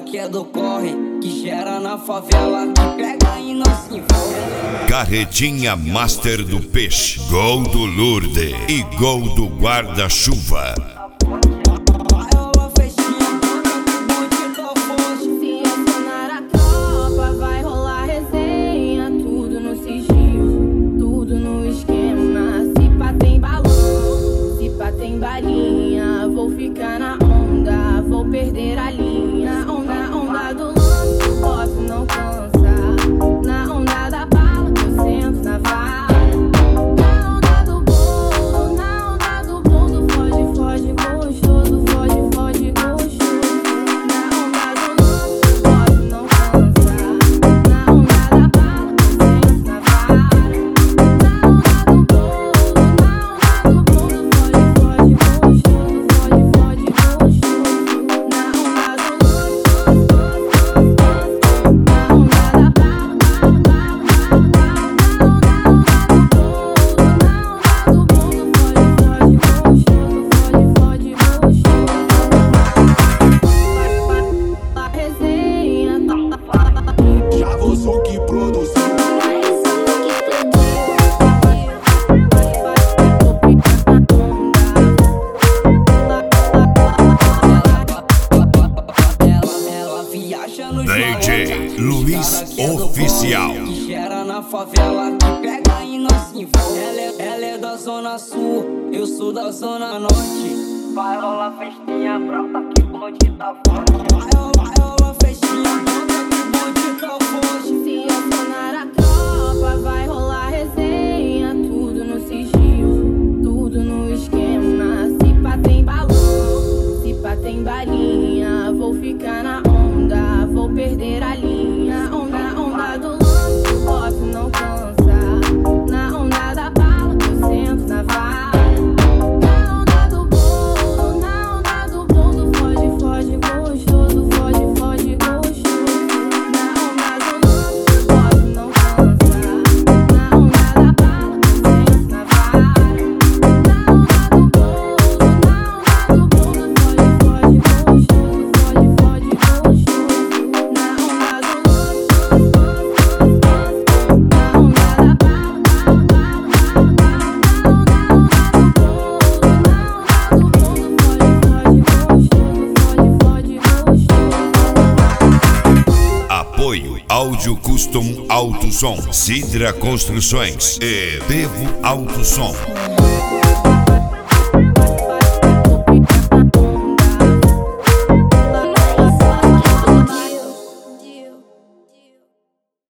que é do corre, que gera na favela, que pega e não se envolve. Carretinha Master do Peixe, gol do Lourdes e gol do guarda-chuva. Vou ficar na onda, vou perder a linha. Onda do lance, o boto não cansa. Na onda da bala, que eu sento na vara. Na onda do bolo, foge, gostoso. Foge, gostoso. Na onda do lance, o boto não cansa. Na onda da bala, que eu sento na vara. Na onda do bolo, foge, gostoso. DJ Luiz Oficial. Que gera na favela, que pega e não se envolve. Ela é da zona sul, eu sou da zona norte. Vai rolar festinha, brota que o bonde tá forte. Vai rolar festinha, brota que o bonde tá forte. Se acionar a tropa, vai rolar resenha. Tudo no sigilo, tudo no esquema. Se pá tem balão, se pá tem balinha. Vou ficar na onda, vou perder a linha. Onda do lance, o boto não cansa. Na onda da bala, que eu sento na vara. Na onda do bolo, foge, gostoso. Foge, gostoso. Na onda do lance, o boto não cansa. Na onda da bala, que eu sento na vara. Na onda do bolo, foge, gostoso. Foge, gostoso. Na onda do Apoio Áudio Custom Alto Som, Sidra Construções e Bevo Alto Som.